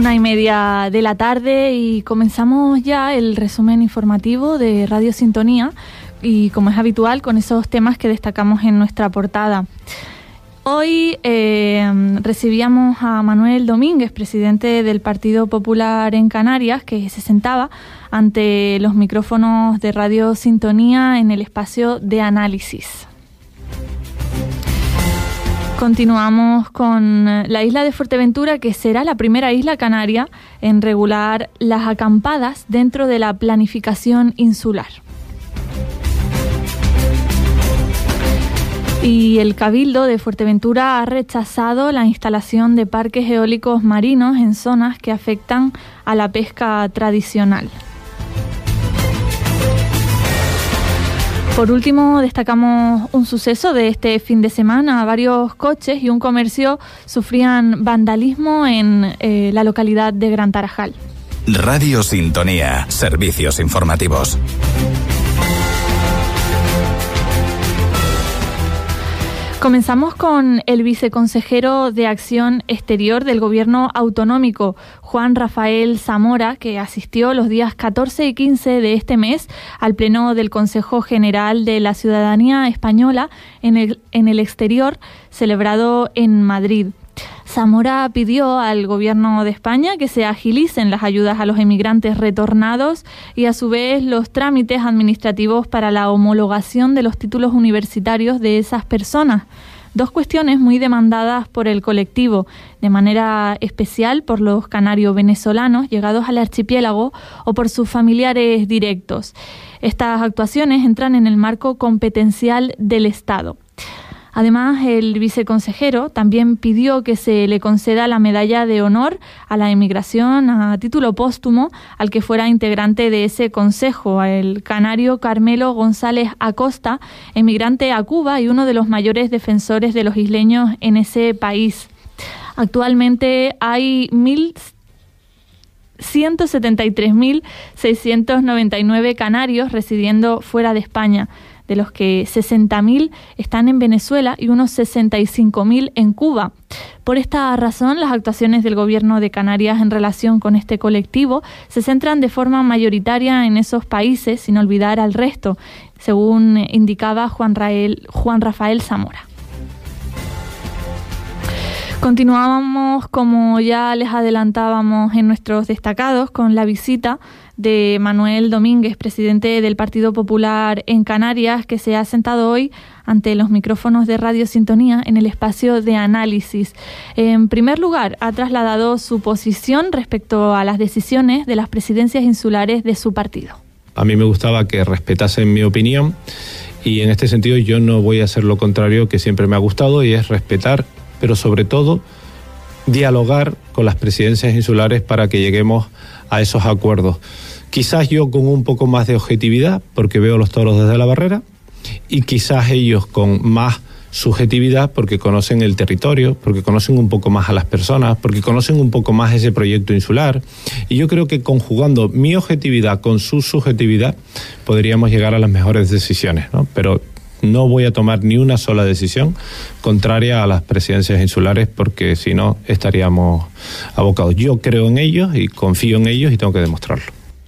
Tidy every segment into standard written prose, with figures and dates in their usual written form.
1:30 de la tarde y comenzamos ya el resumen informativo de Radio Sintonía y, como es habitual, con esos temas que destacamos en nuestra portada. Hoy recibíamos a Manuel Domínguez, presidente del Partido Popular en Canarias, que se sentaba ante los micrófonos de Radio Sintonía en el espacio de análisis. Continuamos con la isla de Fuerteventura, que será la primera isla canaria en regular las acampadas dentro de la planificación insular. Y el Cabildo de Fuerteventura ha rechazado la instalación de parques eólicos marinos en zonas que afectan a la pesca tradicional. Por último, destacamos un suceso de este fin de semana. Varios coches y un comercio sufrían vandalismo en la localidad de Gran Tarajal. Radio Sintonía, servicios informativos. Comenzamos con el viceconsejero de Acción Exterior del Gobierno Autonómico, Juan Rafael Zamora, que asistió los días 14 y 15 de este mes al Pleno del Consejo General de la Ciudadanía Española en el exterior, celebrado en Madrid. Zamora pidió al Gobierno de España que se agilicen las ayudas a los emigrantes retornados y, a su vez, los trámites administrativos para la homologación de los títulos universitarios de esas personas. Dos cuestiones muy demandadas por el colectivo, de manera especial por los canarios-venezolanos llegados al archipiélago o por sus familiares directos. Estas actuaciones entran en el marco competencial del Estado. Además, el viceconsejero también pidió que se le conceda la medalla de honor a la emigración a título póstumo al que fuera integrante de ese consejo, el canario Carmelo González Acosta, emigrante a Cuba y uno de los mayores defensores de los isleños en ese país. Actualmente hay 173.699 canarios residiendo fuera de España, de los que 60.000 están en Venezuela y unos 65.000 en Cuba. Por esta razón, las actuaciones del Gobierno de Canarias en relación con este colectivo se centran de forma mayoritaria en esos países, sin olvidar al resto, según indicaba Juan Rafael Zamora. Continuábamos, como ya les adelantábamos en nuestros destacados, con la visita de Manuel Domínguez, presidente del Partido Popular en Canarias, que se ha sentado hoy ante los micrófonos de Radio Sintonía en el espacio de análisis. En primer lugar, ha trasladado su posición respecto a las decisiones de las presidencias insulares de su partido. A mí me gustaba que respetasen mi opinión y, en este sentido, yo no voy a hacer lo contrario que siempre me ha gustado, y es respetar, pero sobre todo dialogar con las presidencias insulares para que lleguemos a esos acuerdos. Quizás yo con un poco más de objetividad, porque veo los toros desde la barrera, y quizás ellos con más subjetividad, porque conocen el territorio, porque conocen un poco más a las personas, porque conocen un poco más ese proyecto insular. Y yo creo que conjugando mi objetividad con su subjetividad podríamos llegar a las mejores decisiones, ¿no? Pero no voy a tomar ni una sola decisión contraria a las presidencias insulares, porque si no estaríamos abocados. Yo creo en ellos y confío en ellos y tengo que demostrarlo.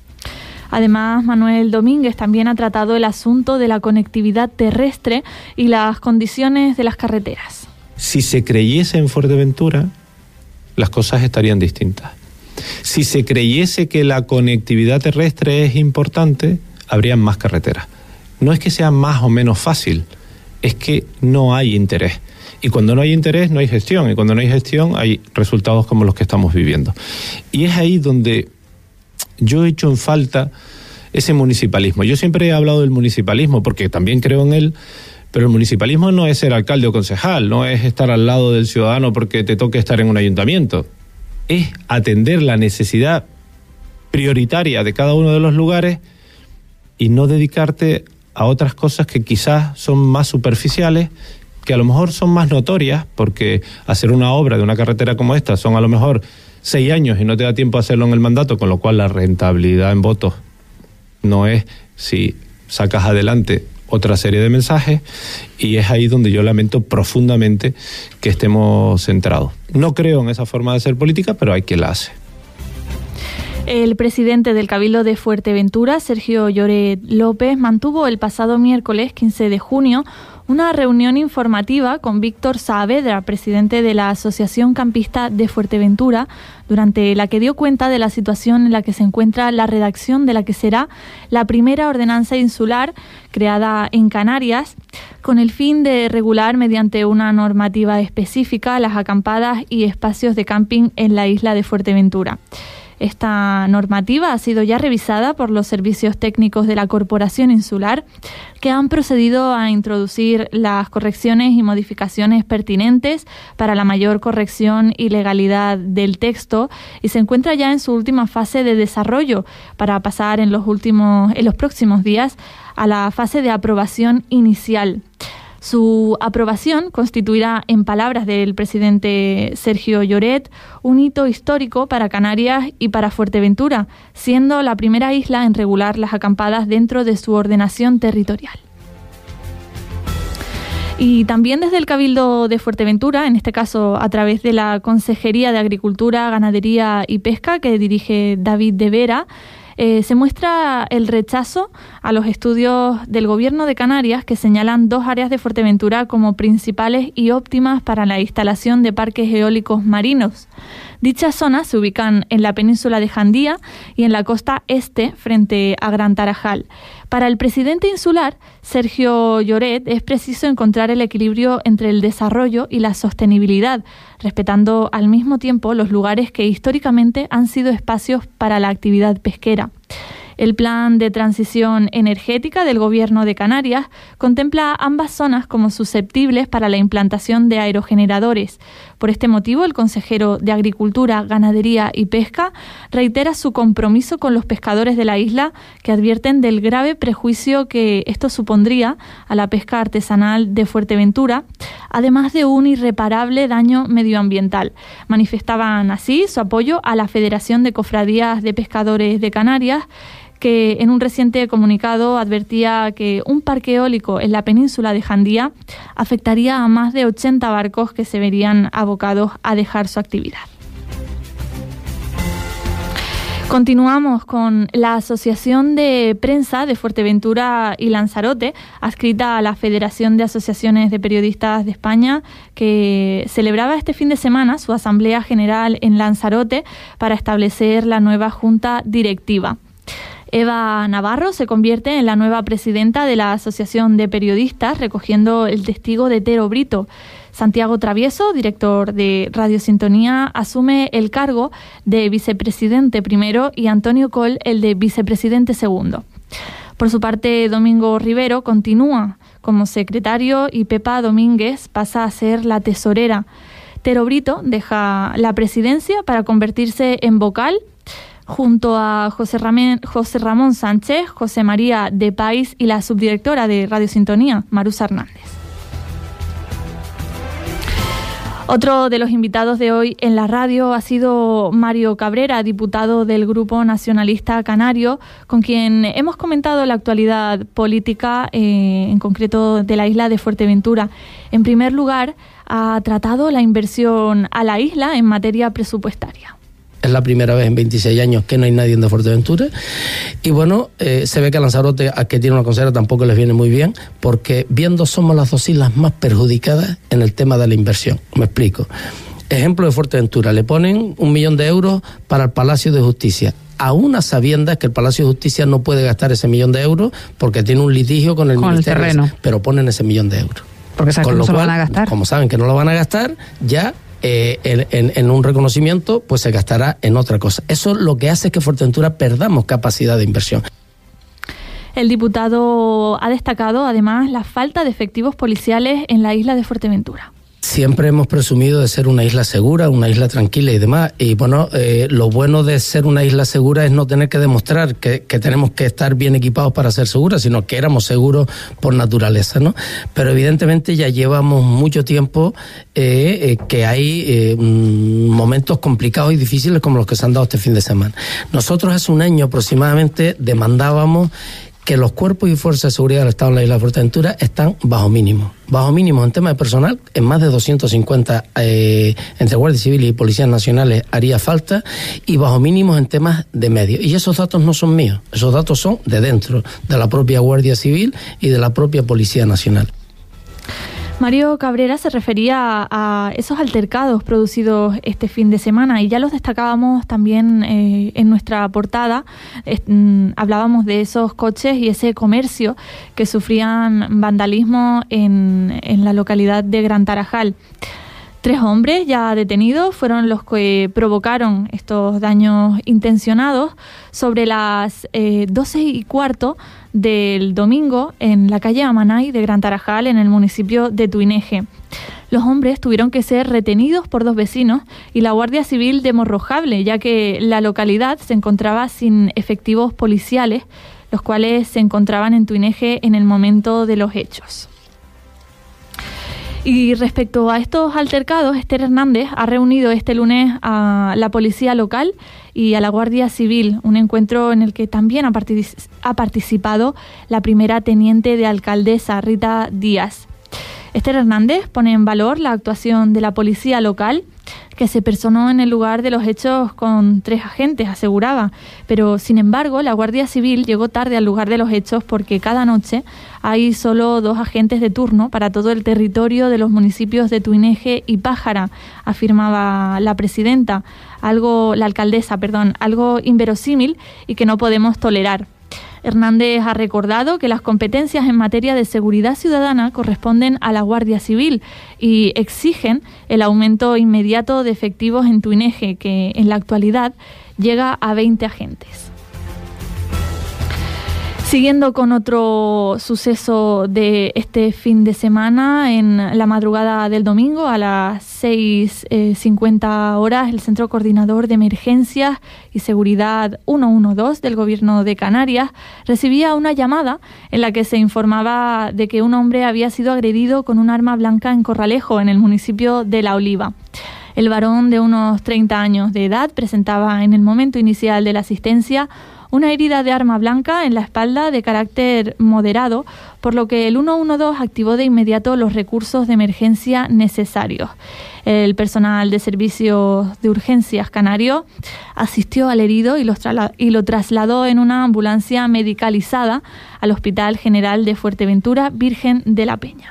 Además, Manuel Domínguez también ha tratado el asunto de la conectividad terrestre y las condiciones de las carreteras. Si se creyese en Fuerteventura, las cosas estarían distintas. Si se creyese que la conectividad terrestre es importante, habrían más carreteras. No es que sea más o menos fácil, es que no hay interés. Y cuando no hay interés, no hay gestión. Y cuando no hay gestión, hay resultados como los que estamos viviendo. Y es ahí donde yo he hecho en falta ese municipalismo. Yo siempre he hablado del municipalismo porque también creo en él, pero el municipalismo no es ser alcalde o concejal, no es estar al lado del ciudadano porque te toque estar en un ayuntamiento. Es atender la necesidad prioritaria de cada uno de los lugares y no dedicarte a otras cosas que quizás son más superficiales, que a lo mejor son más notorias, porque hacer una obra de una carretera como esta son a lo mejor 6 años y no te da tiempo a hacerlo en el mandato, con lo cual la rentabilidad en votos no es si sacas adelante otra serie de mensajes, y es ahí donde yo lamento profundamente que estemos centrados. No creo en esa forma de hacer política, pero hay quien la hace. El presidente del Cabildo de Fuerteventura, Sergio Lloret López, mantuvo el pasado miércoles 15 de junio una reunión informativa con Víctor Saavedra, presidente de la Asociación Campista de Fuerteventura, durante la que dio cuenta de la situación en la que se encuentra la redacción de la que será la primera ordenanza insular creada en Canarias, con el fin de regular mediante una normativa específica las acampadas y espacios de camping en la isla de Fuerteventura. Esta normativa ha sido ya revisada por los servicios técnicos de la Corporación Insular, que han procedido a introducir las correcciones y modificaciones pertinentes para la mayor corrección y legalidad del texto, y se encuentra ya en su última fase de desarrollo para pasar en los próximos días a la fase de aprobación inicial. Su aprobación constituirá, en palabras del presidente Sergio Lloret, un hito histórico para Canarias y para Fuerteventura, siendo la primera isla en regular las acampadas dentro de su ordenación territorial. Y también desde el Cabildo de Fuerteventura, en este caso a través de la Consejería de Agricultura, Ganadería y Pesca, que dirige David de Vera, se muestra el rechazo a los estudios del Gobierno de Canarias que señalan dos áreas de Fuerteventura como principales y óptimas para la instalación de parques eólicos marinos. Dichas zonas se ubican en la península de Jandía y en la costa este frente a Gran Tarajal. Para el presidente insular, Sergio Lloret, es preciso encontrar el equilibrio entre el desarrollo y la sostenibilidad, respetando al mismo tiempo los lugares que históricamente han sido espacios para la actividad pesquera. El plan de transición energética del Gobierno de Canarias contempla ambas zonas como susceptibles para la implantación de aerogeneradores. Por este motivo, el consejero de Agricultura, Ganadería y Pesca reitera su compromiso con los pescadores de la isla, que advierten del grave prejuicio que esto supondría a la pesca artesanal de Fuerteventura, además de un irreparable daño medioambiental. Manifestaban así su apoyo a la Federación de Cofradías de Pescadores de Canarias, que en un reciente comunicado advertía que un parque eólico en la península de Jandía afectaría a más de 80 barcos que se verían abocados a dejar su actividad. Continuamos con la Asociación de Prensa de Fuerteventura y Lanzarote, adscrita a la Federación de Asociaciones de Periodistas de España, que celebraba este fin de semana su Asamblea General en Lanzarote para establecer la nueva Junta Directiva. Eva Navarro se convierte en la nueva presidenta de la Asociación de Periodistas, recogiendo el testigo de Tero Brito. Santiago Travieso, director de Radio Sintonía, asume el cargo de vicepresidente primero y Antonio Coll el de vicepresidente segundo. Por su parte, Domingo Rivero continúa como secretario y Pepa Domínguez pasa a ser la tesorera. Tero Brito deja la presidencia para convertirse en vocal, junto a José Ramón Sánchez, José María de País y la subdirectora de Radio Sintonía, Marusa Hernández. Otro de los invitados de hoy en la radio ha sido Mario Cabrera, diputado del Grupo Nacionalista Canario, con quien hemos comentado la actualidad política, en concreto de la isla de Fuerteventura. En primer lugar, ha tratado la inversión a la isla en materia presupuestaria. Es la primera vez en 26 años que no hay nadie de Fuerteventura. Y bueno, se ve que a Lanzarote, a que tiene una consejera, tampoco les viene muy bien, porque viendo somos las dos islas más perjudicadas en el tema de la inversión. Me explico. Ejemplo de Fuerteventura, le ponen 1 millón de euros para el Palacio de Justicia, a unas sabiendas que el Palacio de Justicia no puede gastar ese 1 millón de euros porque tiene un litigio con el Ministerio, el terreno. Pero ponen ese 1 millón de euros. Porque saben que no se lo van a gastar. Como saben que no lo van a gastar, ya en un reconocimiento pues se gastará en otra cosa. Eso lo que hace es que Fuerteventura perdamos capacidad de inversión. El diputado ha destacado además la falta de efectivos policiales en la isla de Fuerteventura. Siempre hemos presumido de ser una isla segura, una isla tranquila y demás. Y bueno, lo bueno de ser una isla segura es no tener que demostrar que tenemos que estar bien equipados para ser seguras, sino que éramos seguros por naturaleza, ¿no? Pero evidentemente ya llevamos mucho tiempo que hay momentos complicados y difíciles como los que se han dado este fin de semana. Nosotros hace un año aproximadamente demandábamos que los cuerpos y fuerzas de seguridad del Estado en la isla de Fuerteventura están bajo mínimo en tema de personal. En más de 250 entre Guardia Civil y Policías Nacionales haría falta, y bajo mínimos en temas de medios. Y esos datos no son míos, esos datos son de dentro, de la propia Guardia Civil y de la propia Policía Nacional. Mario Cabrera se refería a esos altercados producidos este fin de semana, y ya los destacábamos también en nuestra portada. Hablábamos de esos coches y ese comercio que sufrían vandalismo en la localidad de Gran Tarajal. 3 hombres ya detenidos fueron los que provocaron estos daños intencionados sobre las 12:15 del domingo en la calle Amanay de Gran Tarajal, en el municipio de Tuineje. Los hombres tuvieron que ser retenidos por 2 vecinos y la Guardia Civil de Morrojable, ya que la localidad se encontraba sin efectivos policiales, los cuales se encontraban en Tuineje en el momento de los hechos. Y respecto a estos altercados, Esther Hernández ha reunido este lunes a la policía local y a la Guardia Civil, un encuentro en el que también ha participado la primera teniente de alcaldesa, Rita Díaz. Esther Hernández pone en valor la actuación de la policía local, que se personó en el lugar de los hechos con 3 agentes, aseguraba. Pero, sin embargo, la Guardia Civil llegó tarde al lugar de los hechos porque cada noche hay solo 2 agentes de turno para todo el territorio de los municipios de Tuineje y Pájara, afirmaba la alcaldesa, algo inverosímil y que no podemos tolerar. Hernández ha recordado que las competencias en materia de seguridad ciudadana corresponden a la Guardia Civil y exigen el aumento inmediato de efectivos en Tuineje, que en la actualidad llega a 20 agentes. Siguiendo con otro suceso de este fin de semana, en la madrugada del domingo a las 6:50 horas, el Centro Coordinador de Emergencias y Seguridad 112 del Gobierno de Canarias recibía una llamada en la que se informaba de que un hombre había sido agredido con un arma blanca en Corralejo, en el municipio de La Oliva. El varón, de unos 30 años de edad, presentaba en el momento inicial de la asistencia una herida de arma blanca en la espalda de carácter moderado, por lo que el 112 activó de inmediato los recursos de emergencia necesarios. El personal de servicios de urgencias canario asistió al herido y lo trasladó en una ambulancia medicalizada al Hospital General de Fuerteventura Virgen de la Peña.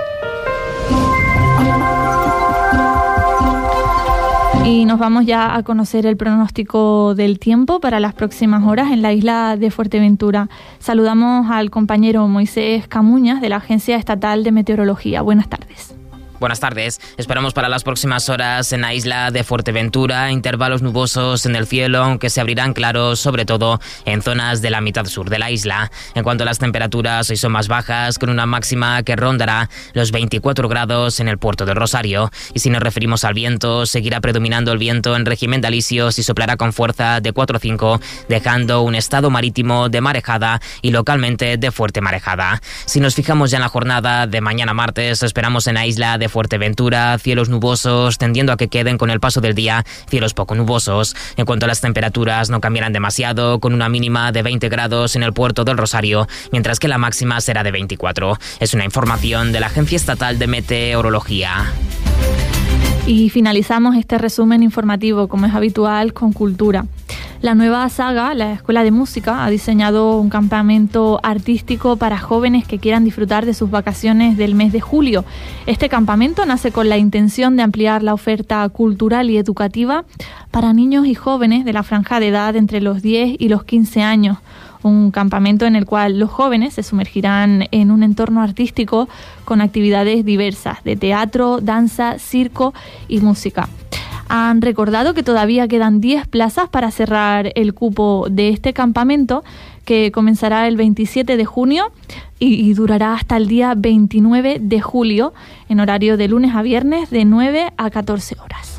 Y nos vamos ya a conocer el pronóstico del tiempo para las próximas horas en la isla de Fuerteventura. Saludamos al compañero Moisés Camuñas de la Agencia Estatal de Meteorología. Buenas tardes. Buenas tardes. Esperamos para las próximas horas en la isla de Fuerteventura intervalos nubosos en el cielo, aunque se abrirán claros, sobre todo en zonas de la mitad sur de la isla. En cuanto a las temperaturas, hoy son más bajas, con una máxima que rondará los 24 grados en el puerto de Rosario. Y si nos referimos al viento, seguirá predominando el viento en régimen de alisios y soplará con fuerza de 4 o 5, dejando un estado marítimo de marejada y localmente de fuerte marejada. Si nos fijamos ya en la jornada de mañana martes, esperamos en la isla de Fuerteventura cielos nubosos, tendiendo a que queden con el paso del día cielos poco nubosos. En cuanto a las temperaturas, no cambiarán demasiado, con una mínima de 20 grados en el puerto del Rosario, mientras que la máxima será de 24. Es una información de la Agencia Estatal de Meteorología. Y finalizamos este resumen informativo, como es habitual, con cultura. La Nueva Saga, la Escuela de Música, ha diseñado un campamento artístico para jóvenes que quieran disfrutar de sus vacaciones del mes de julio. Este campamento nace con la intención de ampliar la oferta cultural y educativa para niños y jóvenes de la franja de edad entre los 10 y los 15 años. Un campamento en el cual los jóvenes se sumergirán en un entorno artístico con actividades diversas de teatro, danza, circo y música. Han recordado que todavía quedan 10 plazas para cerrar el cupo de este campamento, que comenzará el 27 de junio y durará hasta el día 29 de julio, en horario de lunes a viernes de 9 a 14 horas.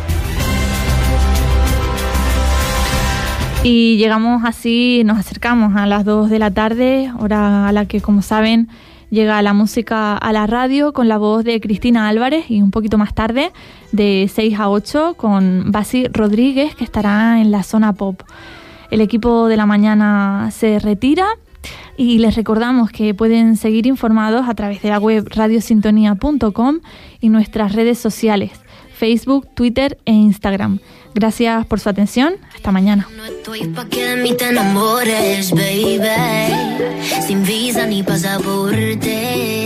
Y llegamos así, nos acercamos a las 2 de la tarde, hora a la que, como saben, llega la música a la radio con la voz de Cristina Álvarez, y un poquito más tarde, de 6 a 8, con Basi Rodríguez, que estará en la zona pop. El equipo de la mañana se retira. Y les recordamos que pueden seguir informados a través de la web radiosintonía.com y nuestras redes sociales, Facebook, Twitter e Instagram. Gracias por su atención. Hasta mañana. No estoy pa' que de mí te enamores, baby. Sin visa ni pasaporte.